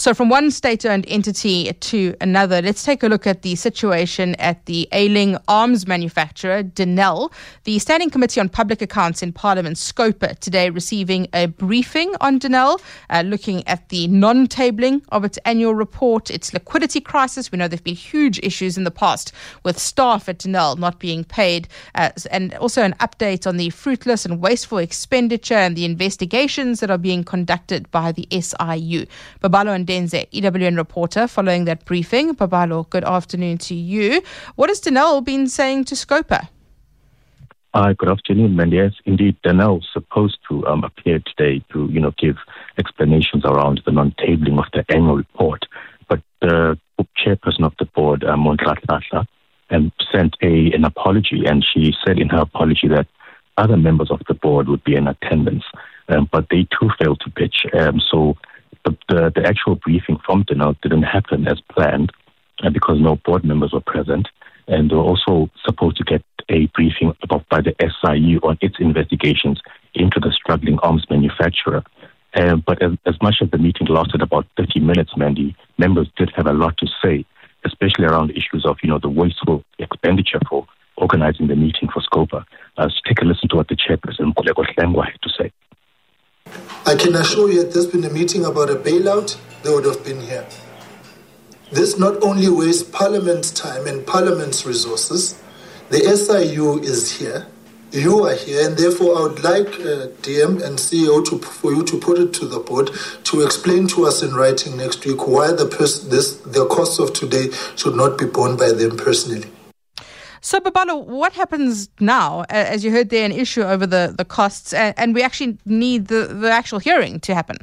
So from one state-owned entity to another, let's take a look at the situation at the ailing arms manufacturer, Denel. The Standing Committee on Public Accounts in Parliament, SCOPA, today receiving a briefing on Denel, looking at the non-tabling of its annual report, its liquidity crisis. We know there have been huge issues in the past with staff at Denel not being paid, and also an update on the fruitless and wasteful expenditure and the investigations that are being conducted by the SIU. Babalo Ndenze, EWN reporter, following that briefing. Babalo, good afternoon to you. What has Denel been saying to SCOPA? Good afternoon, Mandy. Yes, indeed, Denel is supposed to appear today to, give explanations around the non-tabling of the annual report. But the chairperson of the board, Monhlatla, sent an apology, and she said in her apology that other members of the board would be in attendance, but they too failed to pitch. So the actual briefing from Denel didn't happen as planned because no board members were present, and they were also supposed to get a briefing by the SIU on its investigations into the struggling arms manufacturer. But as much as the meeting lasted about 30 minutes, Mandy, members did have a lot to say, especially around issues of, the wasteful expenditure for organizing the meeting for SCOPA. So take a listen to what the chairperson, Kolego Hlengwa, had to say. I can assure you, had this been a meeting about a bailout, they would have been here. This not only wastes Parliament's time and Parliament's resources, the SIU is here, you are here, and therefore I would like DM and CEO for you to put it to the board to explain to us in writing next week why the costs of today should not be borne by them personally. So, Babalo, what happens now? As you heard there, an issue over the costs, and we actually need the actual hearing to happen.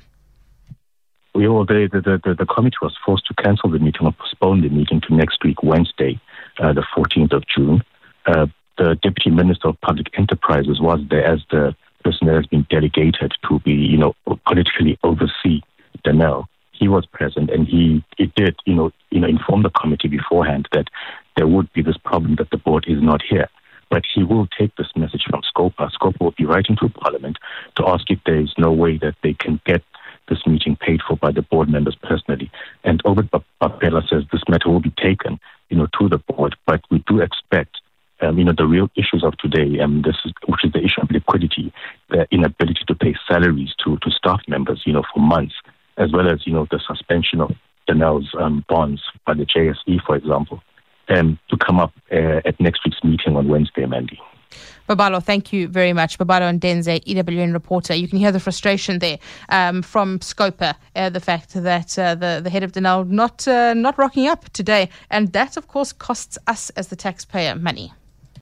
The committee was forced to cancel the meeting or postpone the meeting to next week, Wednesday, the 14th of June. The Deputy Minister of Public Enterprises was there as the person that has been delegated to be, politically oversee Denel. He was present, and he did, inform the committee beforehand that there would be this problem that the board is not here. But he will take this message from SCOPA. SCOPA will be writing to Parliament to ask if there is no way that they can get this meeting paid for by the board members personally. And Obed Bapela says this matter will be taken, to the board. But we do expect, the real issues of today, which is the issue of liquidity, the inability to pay salaries to staff members, for months, as well as, the suspension of Denel's bonds by the JSE, for example, to come up at next week's meeting on Wednesday, Mandy. Babalo, thank you very much. Babalo Ndenze, EWN reporter. You can hear the frustration there from SCOPA, the fact that the head of Denel not rocking up today. And that, of course, costs us as the taxpayer money.